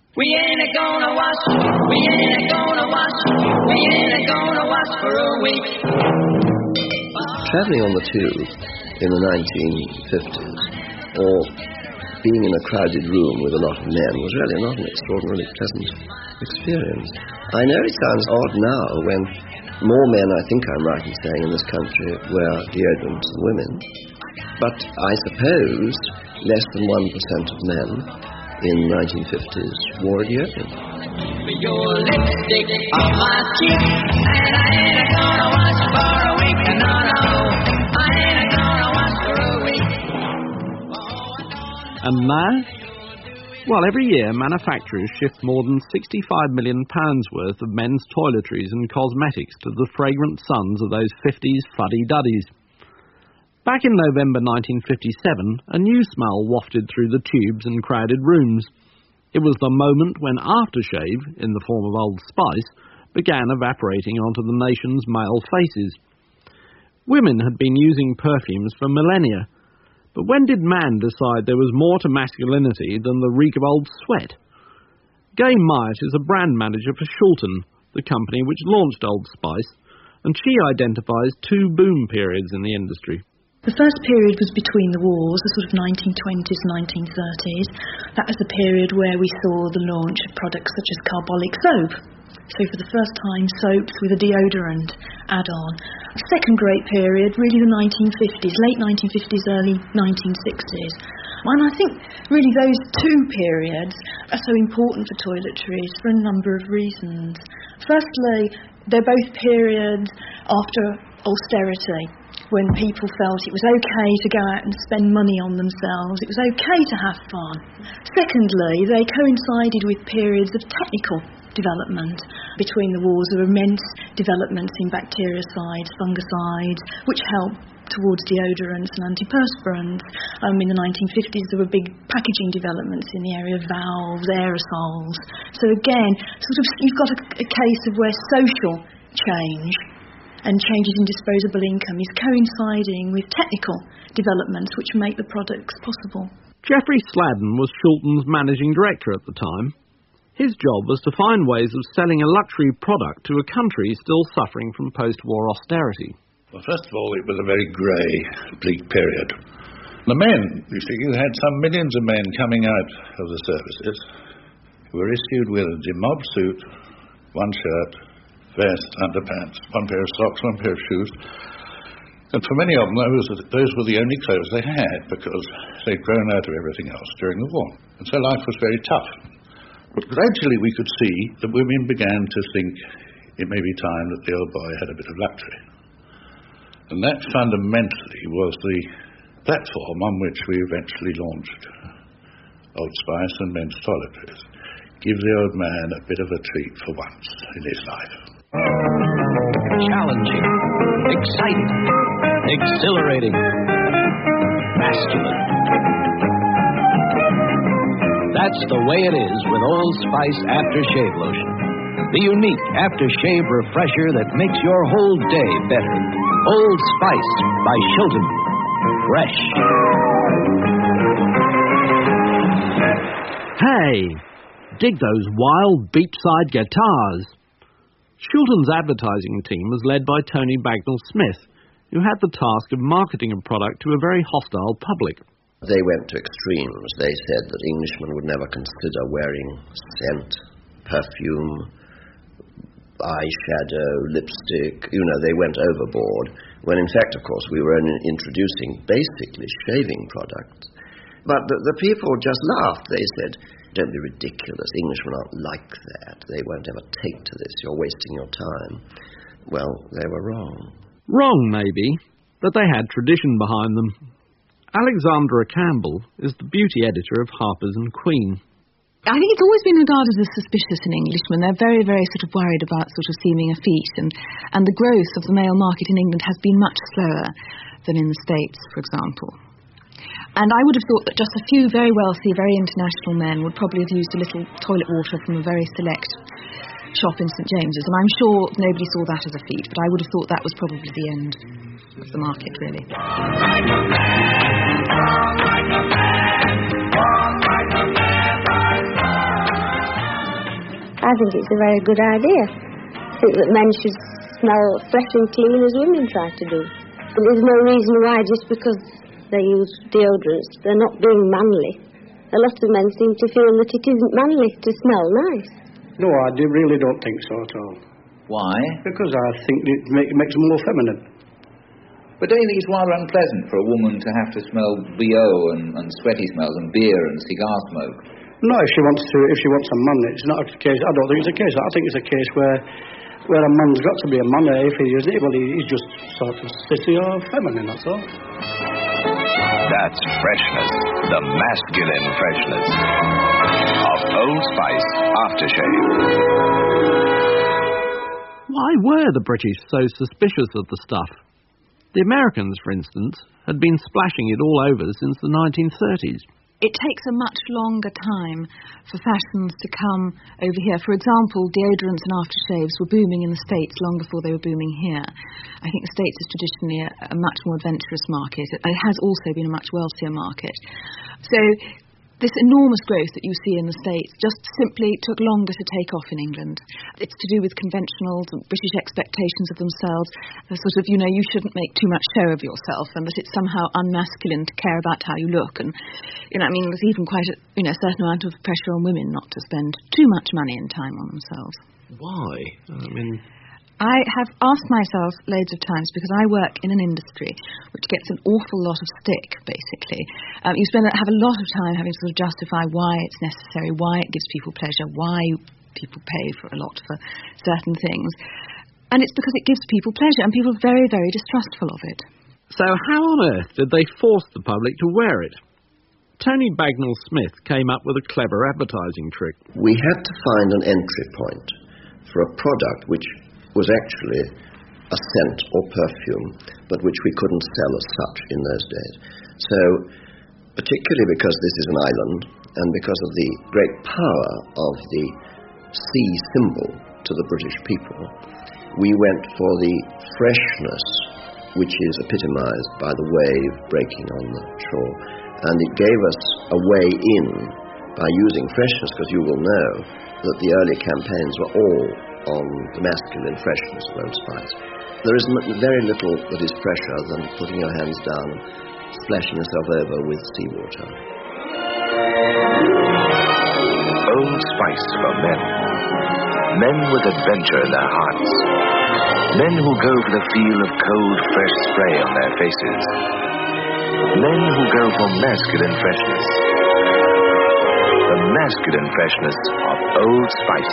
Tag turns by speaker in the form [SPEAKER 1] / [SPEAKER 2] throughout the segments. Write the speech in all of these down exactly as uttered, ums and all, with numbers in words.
[SPEAKER 1] We ain't gonna wash, we ain't gonna wash, we ain't gonna wash for a week.
[SPEAKER 2] Travelling on the tube in the nineteen fifties, or being in a crowded room with a lot of men, was really not an extraordinarily pleasant experience. I know it sounds odd now when more men, I think I'm right in saying, in this country wear deodorant than women. But I suppose less than one percent of men in the nineteen fifties wore a deodorant.
[SPEAKER 1] Your lipstick on my cheek, and I ain't gonna wash for a week. No, no, I ain't gonna wash for a week.
[SPEAKER 3] And now? Well, every year manufacturers shift more than sixty-five million pounds worth of men's toiletries and cosmetics to the fragrant sons of those fifties fuddy-duddies. Back in November nineteen fifty-seven, a new smell wafted through the tubes and crowded rooms. It was the moment when aftershave, in the form of Old Spice, began evaporating onto the nation's male faces. Women had been using perfumes for millennia, but when did man decide there was more to masculinity than the reek of old sweat? Gay Myatt is a brand manager for Shulton, the company which launched Old Spice, and she identifies two boom periods in the industry.
[SPEAKER 4] The first period was between the wars, the sort of nineteen twenties, nineteen thirties. That was the period where we saw the launch of products such as carbolic soap. So for the first time, soaps with a deodorant add-on. A second great period, really the nineteen fifties, late nineteen fifties, early nineteen sixties. And I think really those two periods are so important for toiletries for a number of reasons. Firstly, they're both periods after austerity, when people felt it was okay to go out and spend money on themselves, it was okay to have fun. Secondly, they coincided with periods of technical development. Between the wars, there were immense developments in bactericides, fungicides, which helped towards deodorants and antiperspirants. Um, in the nineteen fifties, there were big packaging developments in the area of valves, aerosols. So again, sort of, you've got a, a case of where social change and changes in disposable income is coinciding with technical developments which make the products possible.
[SPEAKER 3] Geoffrey Sladden was Shulton's managing director at the time. His job was to find ways of selling a luxury product to a country still suffering from post-war austerity.
[SPEAKER 5] Well, first of all, it was a very grey, bleak period. The men, you see, you had some millions of men coming out of the services who were issued with a demob suit, one shirt, vest, underpants, one pair of socks, one pair of shoes. And for many of them, those, those were the only clothes they had because they'd grown out of everything else during the war. And so life was very tough. But gradually we could see that women began to think it may be time that the old boy had a bit of luxury. And that fundamentally was the platform on which we eventually launched Old Spice and men's toiletries. Give the old man a bit of a treat for once in his life.
[SPEAKER 6] Challenging, exciting, exhilarating, masculine. That's the way it is with Old Spice Aftershave Lotion. The unique aftershave refresher that makes your whole day better. Old Spice by Shulton. Fresh.
[SPEAKER 3] Hey, dig those wild beachside guitars. Shulton's advertising team was led by Tony Bagnall-Smith, who had the task of marketing a product to a very hostile public.
[SPEAKER 2] They went to extremes. They said that Englishmen would never consider wearing scent, perfume, eyeshadow, lipstick. You know, they went overboard, when in fact, of course, we were only introducing basically shaving products. But the, the people just laughed. They said, don't be ridiculous. Englishmen aren't like that. They won't ever take to this. You're wasting your time. Well, they were wrong.
[SPEAKER 3] Wrong, maybe, but they had tradition behind them. Alexandra Campbell is the beauty editor of Harper's and Queen.
[SPEAKER 7] I think it's always been regarded as suspicious in Englishmen. They're very, very sort of worried about sort of seeming effete, and, and the growth of the male market in England has been much slower than in the States, for example. And I would have thought that just a few very wealthy, very international men would probably have used a little toilet water from a very select shop in St James's, and I'm sure nobody saw that as a feat, but I would have thought that was probably the end of the market, really.
[SPEAKER 8] I think it's a very good idea. I think that men should smell fresh and clean as women try to do. But there's no reason why, just because they use deodorants, they're not being manly. A lot of men seem to feel that it isn't manly to smell nice.
[SPEAKER 9] No, I do, really don't think so at all.
[SPEAKER 10] Why?
[SPEAKER 9] Because I think it, make, it makes them more feminine.
[SPEAKER 10] But don't you think it's rather unpleasant for a woman to have to smell B O and, and sweaty smells and beer and cigar smoke?
[SPEAKER 9] No, if she wants to, if she wants a man, it's not a case. I don't think it's a case. I think it's a case where, where a man's got to be a man. If he isn't, well, he's just sort of city or feminine. That's all.
[SPEAKER 11] That's freshness, the masculine freshness of Old Spice aftershave.
[SPEAKER 3] Why were the British so suspicious of the stuff? The Americans, for instance, had been splashing it all over since the nineteen thirties.
[SPEAKER 7] It takes a much longer time for fashions to come over here. For example, deodorants and aftershaves were booming in the States long before they were booming here. I think the States is traditionally a, a much more adventurous market. It has also been a much wealthier market. So this enormous growth that you see in the States just simply took longer to take off in England. It's to do with conventional British expectations of themselves, a sort of, you know, you shouldn't make too much show of yourself, and that it's somehow unmasculine to care about how you look. And, you know, I mean, there's even quite a, you know, certain amount of pressure on women not to spend too much money and time on themselves.
[SPEAKER 3] Why? I mean...
[SPEAKER 7] I have asked myself loads of times, because I work in an industry which gets an awful lot of stick, basically. Um, you spend have a lot of time having to sort of justify why it's necessary, why it gives people pleasure, why people pay for a lot for certain things. And it's because it gives people pleasure, and people are very, very distrustful of it.
[SPEAKER 3] So how on earth did they force the public to wear it? Tony Bagnall-Smith came up with a clever advertising trick.
[SPEAKER 2] We had to find an entry point for a product which was actually a scent or perfume, but which we couldn't sell as such in those days. So, particularly because this is an island, and because of the great power of the sea symbol to the British people, we went for the freshness which is epitomized by the wave breaking on the shore. And it gave us a way in by using freshness, because you will know that the early campaigns were all on the masculine freshness of Old Spice. There is very little that is fresher than putting your hands down and splashing yourself over with seawater.
[SPEAKER 11] Old Spice for men. Men with adventure in their hearts. Men who go for the feel of cold, fresh spray on their faces. Men who go for masculine freshness. The masculine freshness of Old Spice.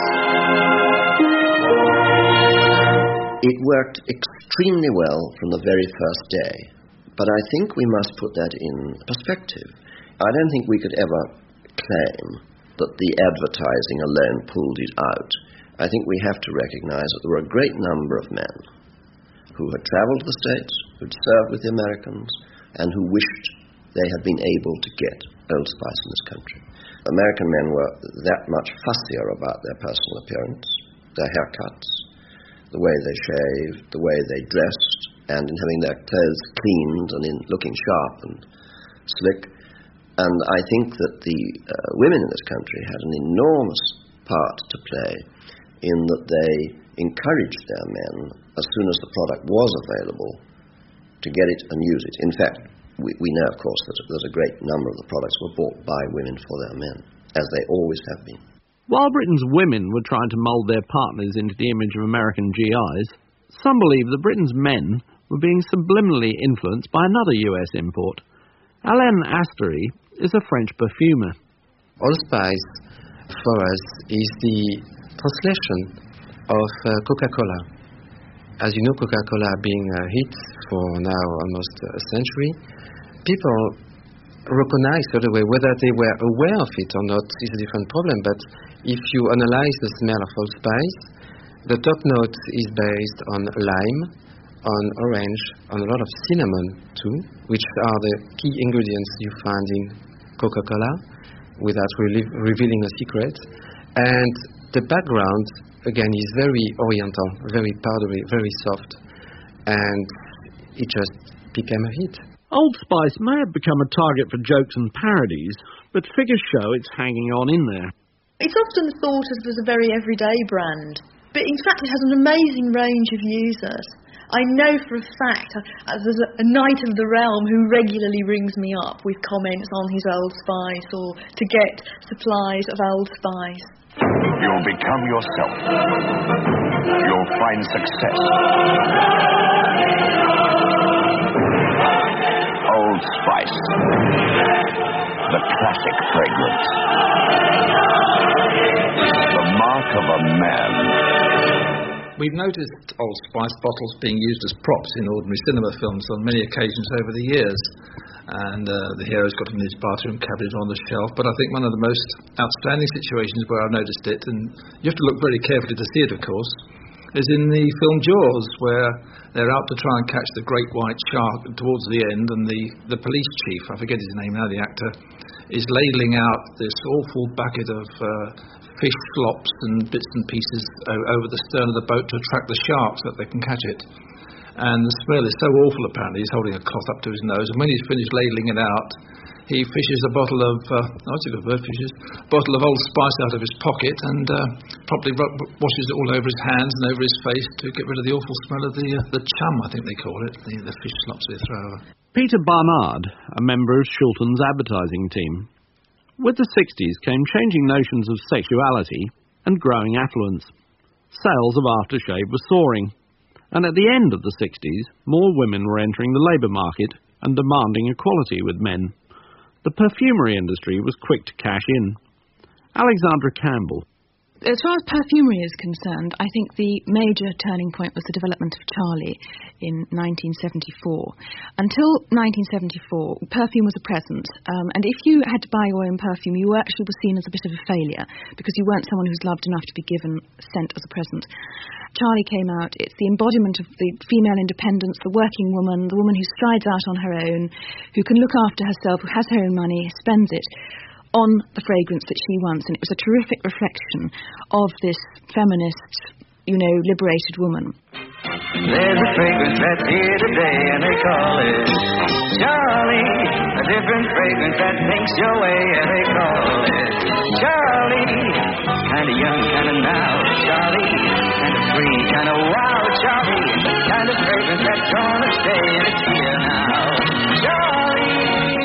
[SPEAKER 2] It worked extremely well from the very first day, but I think we must put that in perspective. I don't think we could ever claim that the advertising alone pulled it out. I think we have to recognize that there were a great number of men who had traveled to the States, who'd served with the Americans, and who wished they had been able to get Old Spice in this country. American men were that much fussier about their personal appearance, their haircuts, the way they shaved, the way they dressed, and in having their clothes cleaned and in looking sharp and slick. And I think that the uh, women in this country had an enormous part to play in that they encouraged their men, as soon as the product was available, to get it and use it. In fact, we, we know, of course, that, that a great number of the products were bought by women for their men, as they always have been.
[SPEAKER 3] While Britain's women were trying to mould their partners into the image of American G Is, some believe that Britain's men were being subliminally influenced by another U S import. Alain Astery is a French perfumer.
[SPEAKER 12] Old Spice, for us, is the translation of uh, Coca-Cola. As you know, Coca-Cola being a hit for now almost a century, people recognize straight away. Whether they were aware of it or not is a different problem, but if you analyze the smell of Old Spice, the top note is based on lime, on orange, on a lot of cinnamon too, which are the key ingredients you find in Coca-Cola, without re- revealing a secret. And the background, again, is very oriental, very powdery, very soft, and it just became a hit.
[SPEAKER 3] Old Spice may have become a target for jokes and parodies, but figures show it's hanging on in there.
[SPEAKER 4] It's often thought of as a very everyday brand, but in fact it has an amazing range of users. I know for a fact uh, there's a, a knight of the realm who regularly rings me up with comments on his Old Spice or to get supplies of Old Spice.
[SPEAKER 13] You'll become yourself. You'll find success. Old Spice. The classic fragrance. The mark of a man.
[SPEAKER 14] We've noticed Old Spice bottles being used as props in ordinary cinema films on many occasions over the years. And uh, the hero's got them in his bathroom cabinet on the shelf. But I think one of the most outstanding situations where I've noticed it, and you have to look very carefully to see it, of course, is in the film Jaws, where they're out to try and catch the great white shark towards the end, and the, the police chief, I forget his name now, the actor, is ladling out this awful bucket of uh, fish flops and bits and pieces o- over the stern of the boat to attract the sharks so that they can catch it. And the smell is so awful, apparently. He's holding a cloth up to his nose, and when he's finished ladling it out, he fishes a bottle of, uh, oh, it's a good word, fishes, bottle of Old Spice out of his pocket and uh, probably ru- washes it all over his hands and over his face to get rid of the awful smell of the uh, the chum, I think they call it, the, the fish slops they throw over.
[SPEAKER 3] Peter Barnard, a member of Shilton's advertising team. With the sixties came changing notions of sexuality and growing affluence. Sales of aftershave were soaring, and at the end of the sixties, more women were entering the labour market and demanding equality with men. The perfumery industry was quick to cash in. Alexandra Campbell.
[SPEAKER 7] As far as perfumery is concerned, I think the major turning point was the development of Charlie in nineteen seventy-four. Until nineteen seventy-four, perfume was a present, um, and if you had to buy your own perfume, you actually were seen as a bit of a failure, because you weren't someone who was loved enough to be given sent as a present. Charlie came out, it's the embodiment of the female independence, the working woman, the woman who strides out on her own, who can look after herself, who has her own money, spends it on the fragrance that she wants, and it was a terrific reflection of this feminist, you know, liberated woman.
[SPEAKER 1] There's a fragrance that's here today, and they call it Charlie. A different fragrance that makes your way, and they call it Charlie. Kinda young, kinda now, Charlie. Kinda free, kinda wild, Charlie. Kind of fragrance that's gonna stay, and it's here now, Charlie.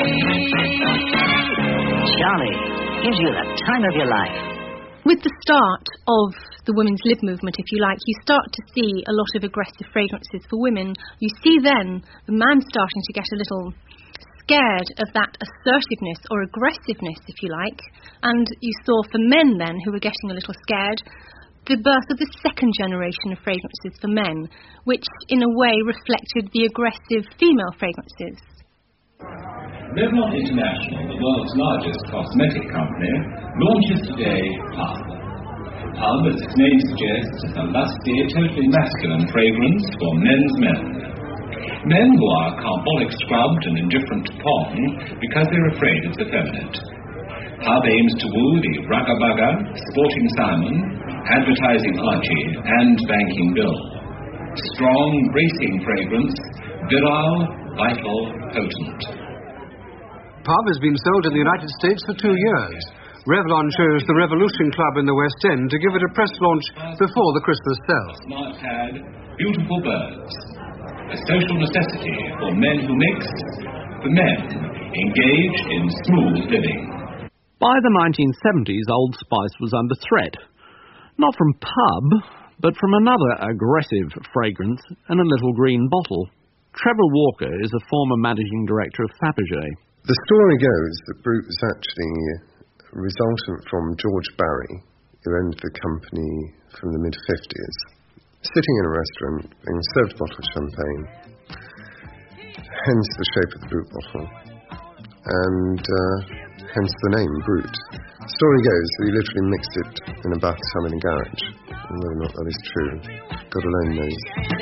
[SPEAKER 15] Charlie gives you the time of your life.
[SPEAKER 16] With the start of the women's lib movement, if you like, you start to see a lot of aggressive fragrances for women. You see then the man starting to get a little scared of that assertiveness or aggressiveness, if you like. And you saw for men then, who were getting a little scared, the birth of the second generation of fragrances for men, which in a way reflected the aggressive female fragrances.
[SPEAKER 17] Revlon International, the world's largest cosmetic company, launches today Pub. Pub, as its name suggests, is a lusty, totally masculine fragrance for men's men. Men who are carbolic scrubbed and indifferent to porn because they're afraid of the feminine. Pub aims to woo the rugga-bugga, sporting Simon, advertising Archie, and banking Bill. Strong, bracing fragrance, virile, vital, potent.
[SPEAKER 18] Pub has been sold in the United States for two years. Revlon chose the Revolution Club in the West End to give it a press launch before the Christmas sale.
[SPEAKER 17] Smart pad, beautiful birds. A social necessity for men who mix, for men engaged in smooth living.
[SPEAKER 3] By the nineteen seventies, Old Spice was under threat. Not from Pub, but from another aggressive fragrance in a little green bottle. Trevor Walker is a former managing director of Fabergé.
[SPEAKER 19] The story goes that Brut was actually a resultant from George Barry, who owned the company from the mid-fifties, sitting in a restaurant being served a bottle of champagne, hence the shape of the Brut bottle, and uh, hence the name Brut. The story goes that he literally mixed it in a bathtub in a garage, and whether or not that is true, God alone knows.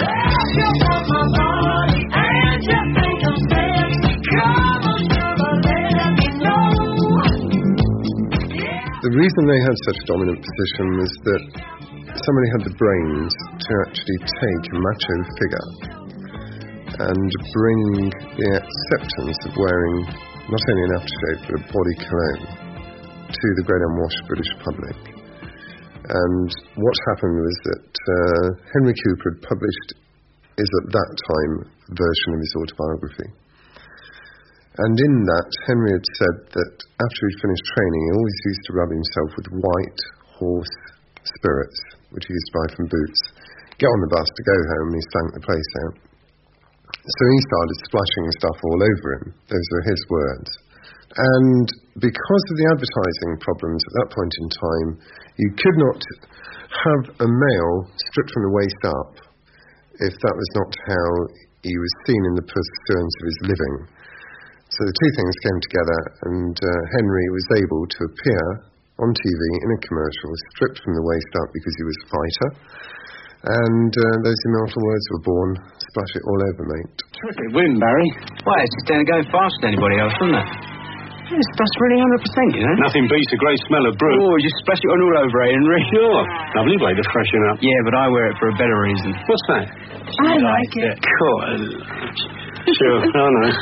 [SPEAKER 19] The reason they had such a dominant position was that somebody had the brains to actually take a macho figure and bring the acceptance of wearing not only an aftershave but a body cologne to the great unwashed British public. And what happened was that uh, Henry Cooper had published his, at that time, version of his autobiography. And in that, Henry had said that after he'd finished training, he always used to rub himself with white horse spirits, which he used to buy from Boots, get on the bus to go home, and he stank the place out. So he started splashing stuff all over him. Those were his words. And because of the advertising problems at that point in time, you could not have a male stripped from the waist up if that was not how he was seen in the pursuance of his living. So the two things came together, and uh, Henry was able to appear on T V in a commercial, stripped from the waist up because he was a fighter. And uh, those immortal words were born, splash it all over, mate.
[SPEAKER 20] Terrific win, Barry. Why, it's just down to go faster than anybody else, isn't it? Yes, that's really one hundred percent, you know?
[SPEAKER 21] Nothing beats a great smell of brew.
[SPEAKER 20] Oh, just splash it on all over, eh, Henry?
[SPEAKER 21] Sure. Lovely way to freshen up.
[SPEAKER 20] Yeah, but I wear it for a better reason.
[SPEAKER 21] What's that?
[SPEAKER 4] I like it.
[SPEAKER 21] Cool. Sure, I know.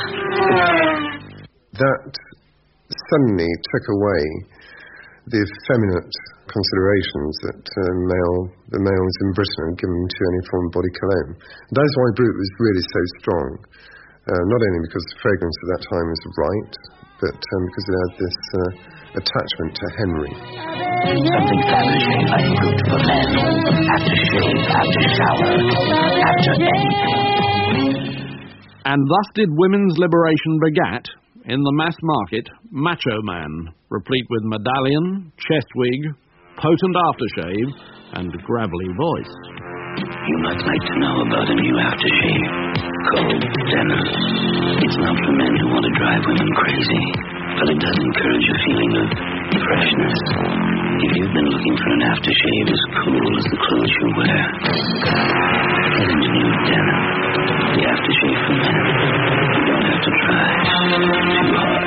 [SPEAKER 19] That suddenly took away the effeminate considerations that uh, male, the males in Britain had given to any form of body cologne. That's why Brut was really so strong, uh, not only because the fragrance at that time was right, but um, because it had this uh, attachment to Henry.
[SPEAKER 15] Something Fabergé like Brut for men. After shave, after shower, after anything.
[SPEAKER 3] And thus did women's liberation begat, in the mass market, Macho Man, replete with medallion, chest wig, potent aftershave, and gravelly voice.
[SPEAKER 15] You might like to know about a new aftershave called Denim. It's not for men who want to drive women crazy, but it does encourage a feeling of freshness. If you've been looking for an aftershave as cool as the clothes you wear, get into new Denim, the aftershave for men. You don't have to try too hard.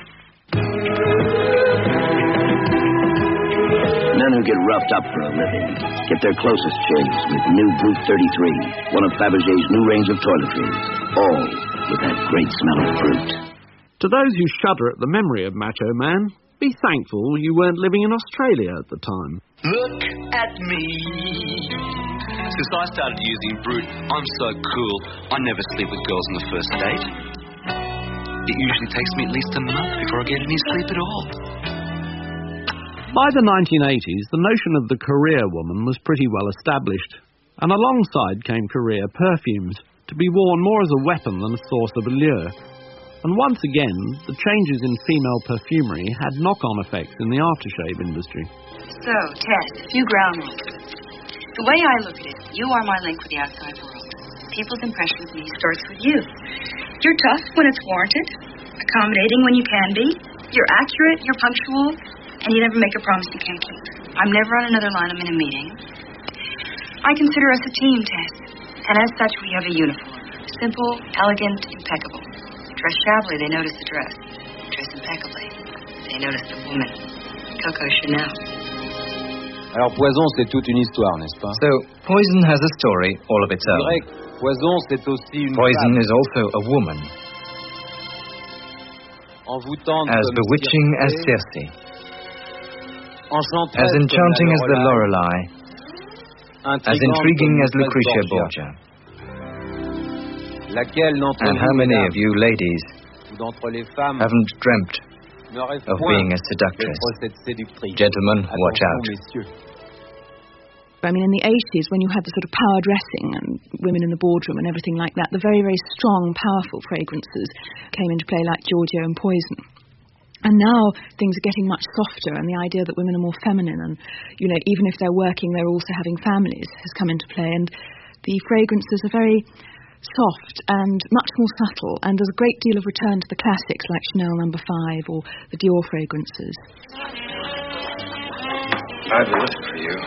[SPEAKER 15] Men who get roughed up for a living get their closest shaves with new Brut thirty-three, one of Fabergé's new range of toiletries, all with that great smell of Brut.
[SPEAKER 3] To those who shudder at the memory of Macho Man, be thankful you weren't living in Australia at the time.
[SPEAKER 22] Look at me. Since I started using Brut, I'm so cool, I never sleep with girls on the first date. It usually takes me at least a month before I get any sleep at all.
[SPEAKER 3] By the nineteen eighties, the notion of the career woman was pretty well established, and alongside came career perfumes, to be worn more as a weapon than a source of allure. And once again, the changes in female perfumery had knock-on effects in the aftershave industry.
[SPEAKER 23] So, Tess, a few ground rules. The way I look at it, you are my link with the outside world. People's impression of me starts with you. You're tough when it's warranted, accommodating when you can be, you're accurate, you're punctual, and you never make a promise you can't keep. I'm never on another line, I'm in a meeting. I consider us a team, Tess, and as such we have a uniform. Simple, elegant, impeccable. Dress shabbily, they notice the dress. Dress impeccably, they notice the woman. Coco Chanel.
[SPEAKER 24] Alors Poison, c'est toute une histoire, n'est-ce pas?
[SPEAKER 25] So, Poison has a story all of its own.
[SPEAKER 24] Poison, c'est aussi une
[SPEAKER 25] Poison is also a woman. As bewitching as Circe. As enchanting as the Lorelei. As intriguing as Lucretia Borgia. And how many of you ladies haven't dreamt of being a seductress? Gentlemen, watch out.
[SPEAKER 7] I mean, in the eighties, when you had the sort of power dressing and women in the boardroom and everything like that, the very, very strong, powerful fragrances came into play, like Giorgio and Poison. And now things are getting much softer, and the idea that women are more feminine and, you know, even if they're working, they're also having families has come into play. And the fragrances are very soft and much more subtle, and there's a great deal of return to the classics like Chanel Number Five or the Dior fragrances.
[SPEAKER 26] I've been looking for you.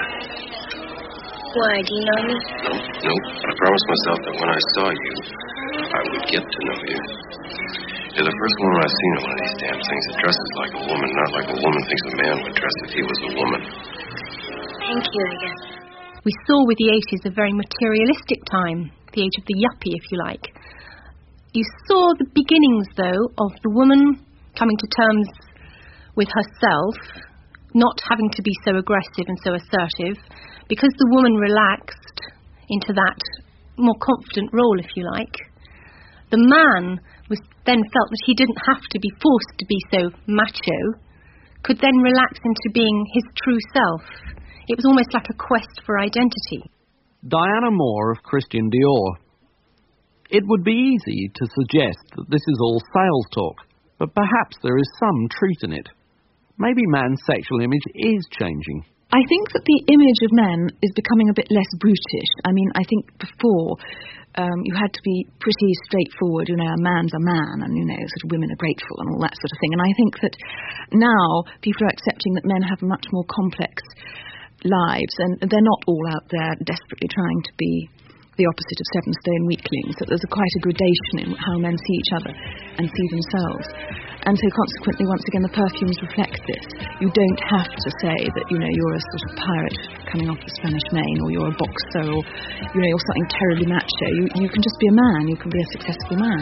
[SPEAKER 8] Why, do you know me?
[SPEAKER 26] No, no. I promised myself that when I saw you, I would get to know you. You're the first woman I've seen in one of these damn things that dresses like a woman, not like a woman thinks a man would dress if he was a woman.
[SPEAKER 8] Thank you, I guess.
[SPEAKER 16] We saw with the eighties a very materialistic time, the age of the yuppie, if you like. You saw the beginnings, though, of the woman coming to terms with herself, not having to be so aggressive and so assertive, because the woman relaxed into that more confident role, if you like. The man was then felt that he didn't have to be forced to be so macho, could then relax into being his true self. It was almost like a quest for identity.
[SPEAKER 3] Diana Moore of Christian Dior. It would be easy to suggest that this is all sales talk, but perhaps there is some truth in it. Maybe man's sexual image is changing.
[SPEAKER 7] I think that the image of men is becoming a bit less brutish. I mean, I think before um, you had to be pretty straightforward, you know, a man's a man, and, you know, sort of women are grateful and all that sort of thing. And I think that now people are accepting that men have much more complex lives, and they're not all out there desperately trying to be the opposite of seven stone weaklings, that there's a quite a gradation in how men see each other and see themselves. And so consequently, once again, the perfumes reflect this. You don't have to say that, you know, you're a sort of pirate coming off the Spanish Main, or you're a boxer, or, you know, you're something terribly macho. You, you can just be a man. You can be a successful man.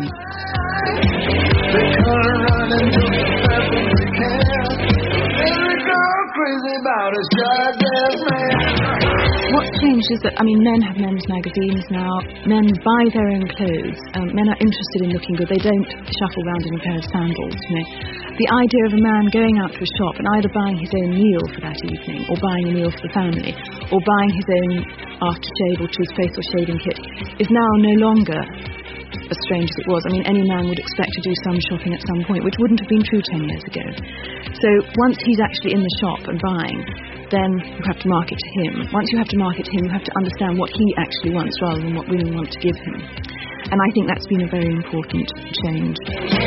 [SPEAKER 7] What's changed is that, I mean, men have men's magazines now. Men buy their own clothes. Um, men are interested in looking good. They don't shuffle around in a pair of sandals, you know. The idea of a man going out to a shop and either buying his own meal for that evening, or buying a meal for the family, or buying his own aftershave or toothpaste or shaving kit is now no longer as strange as it was. I mean, any man would expect to do some shopping at some point, which wouldn't have been true ten years ago. So once he's actually in the shop and buying, then you have to market to him. Once you have to market to him, you have to understand what he actually wants rather than what women want to give him. And I think that's been a very important change.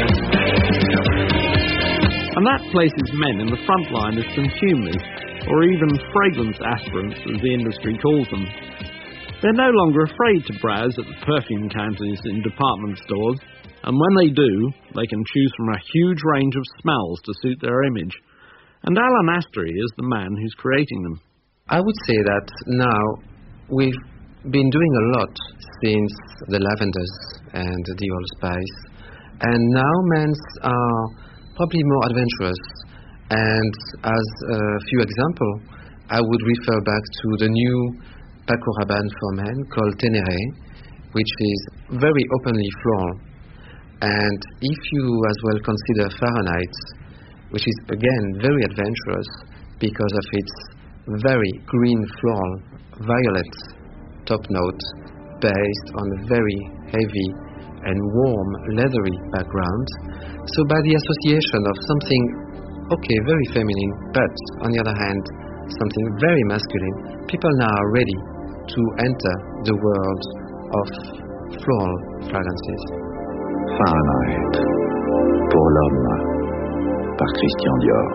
[SPEAKER 3] And that places men in the front line as consumers, or even fragrance aspirants, as the industry calls them. They're no longer afraid to browse at the perfume counters in department stores, and when they do, they can choose from a huge range of smells to suit their image. And Alan Asteri is the man who's creating them.
[SPEAKER 12] I would say that now we've been doing a lot since the lavenders and the allspice, and now men's are probably more adventurous. And as a few examples, I would refer back to the new Paco Rabanne for men called Ténéré, which is very openly floral. And if you as well consider Fahrenheit, which is again very adventurous because of its very green floral, violet top note based on a very heavy and warm leathery background. So by the association of something, okay, very feminine, but on the other hand, something very masculine, people now are ready to enter the world of floral fragrances.
[SPEAKER 2] Fahrenheit, pour l'homme, par Christian Dior.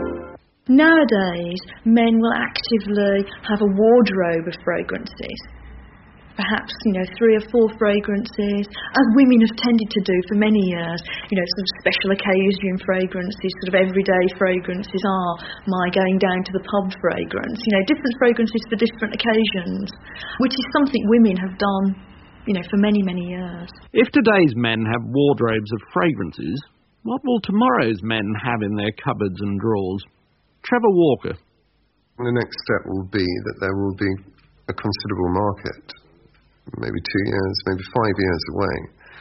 [SPEAKER 4] Nowadays, men will actively have a wardrobe of fragrances. Perhaps, you know, three or four fragrances, as women have tended to do for many years. You know, sort of special occasion fragrances, sort of everyday fragrances are my going down to the pub fragrance. You know, different fragrances for different occasions, which is something women have done, you know, for many, many years.
[SPEAKER 3] If today's men have wardrobes of fragrances, what will tomorrow's men have in their cupboards and drawers? Trevor Walker.
[SPEAKER 19] The next step will be that there will be a considerable market, maybe two years, maybe five years away,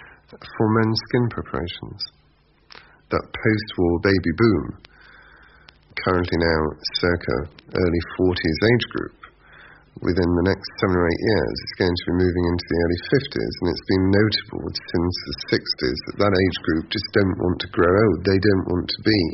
[SPEAKER 19] for men's skin preparations. That post-war baby boom, currently now circa early forties age group, within the next seven or eight years is going to be moving into the early fifties, and it's been notable since the sixties that that age group just don't want to grow old. They don't want to be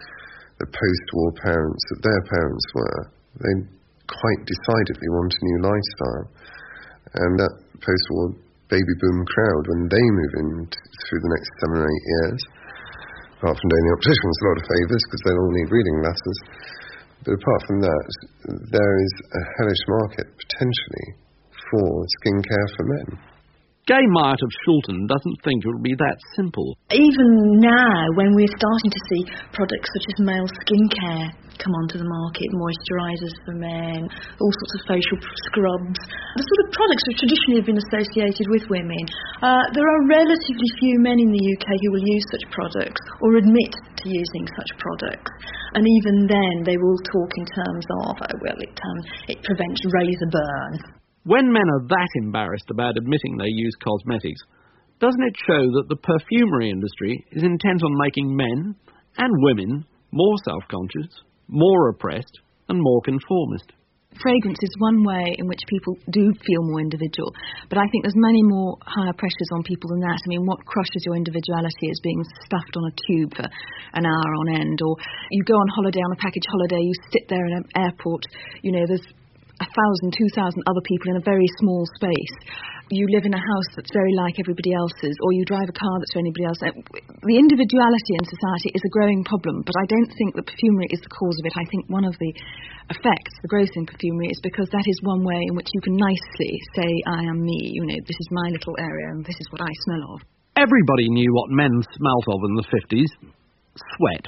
[SPEAKER 19] the post-war parents that their parents were. They quite decidedly want a new lifestyle. And that post-war baby boom crowd, when they move in through the next seven or eight years, apart from doing the opticians a lot of favours because they'll all need reading glasses, but apart from that, there is a hellish market potentially for skincare for men.
[SPEAKER 3] Gay Myatt of Shulton doesn't think it will be that simple.
[SPEAKER 4] Even now, when we're starting to see products such as male skincare come onto the market, moisturisers for men, all sorts of facial scrubs, the sort of products which traditionally have been associated with women, uh, there are relatively few men in the U K who will use such products or admit to using such products. And even then, they will talk in terms of, oh, well, it, um, it prevents razor burn.
[SPEAKER 3] When men are that embarrassed about admitting they use cosmetics, doesn't it show that the perfumery industry is intent on making men and women more self-conscious, more oppressed, and more conformist?
[SPEAKER 7] Fragrance is one way in which people do feel more individual, but I think there's many more higher pressures on people than that. I mean, what crushes your individuality is being stuffed on a tube for an hour on end, or you go on holiday, on a package holiday, you sit there in an airport, you know, there's a thousand, two thousand other people in a very small space. You live in a house that's very like everybody else's, or you drive a car that's anybody else. The individuality in society is a growing problem, but I don't think that perfumery is the cause of it. I think one of the effects, the growth in perfumery, is because that is one way in which you can nicely say, I am me, you know, this is my little area and this is what I smell of.
[SPEAKER 3] Everybody knew what men smelt of in the fifties. Sweat.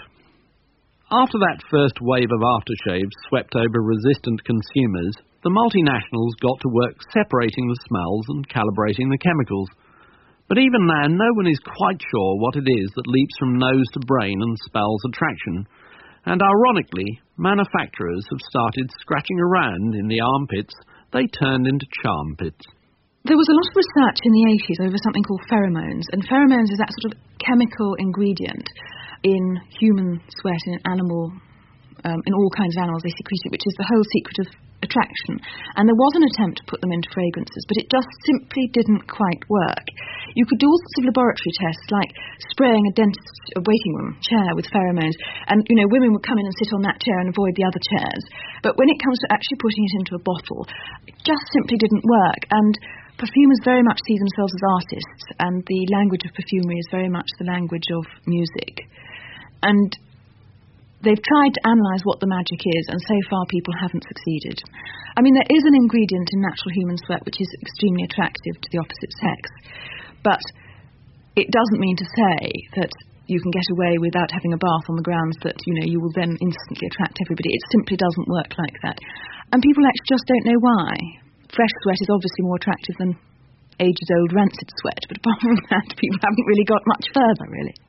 [SPEAKER 3] After that first wave of aftershaves swept over resistant consumers, the multinationals got to work separating the smells and calibrating the chemicals. But even now, no one is quite sure what it is that leaps from nose to brain and spells attraction. And ironically, manufacturers have started scratching around in the armpits they turned into charm pits.
[SPEAKER 7] There was a lot of research in the eighties over something called pheromones, and pheromones is that sort of chemical ingredient in human sweat, in animal, um, in all kinds of animals they secrete it, which is the whole secret of attraction. And there was an attempt to put them into fragrances, but it just simply didn't quite work. You could do all sorts of laboratory tests, like spraying a dentist a waiting room chair with pheromones, and, you know, women would come in and sit on that chair and avoid the other chairs. But when it comes to actually putting it into a bottle, it just simply didn't work. And perfumers very much see themselves as artists, and the language of perfumery is very much the language of music. And they've tried to analyse what the magic is, and so far people haven't succeeded. I mean, there is an ingredient in natural human sweat which is extremely attractive to the opposite sex, but it doesn't mean to say that you can get away without having a bath on the grounds that, you know, you will then instantly attract everybody. It simply doesn't work like that. And people actually just don't know why. Fresh sweat is obviously more attractive than ages-old rancid sweat, but apart from that, people haven't really got much further, really.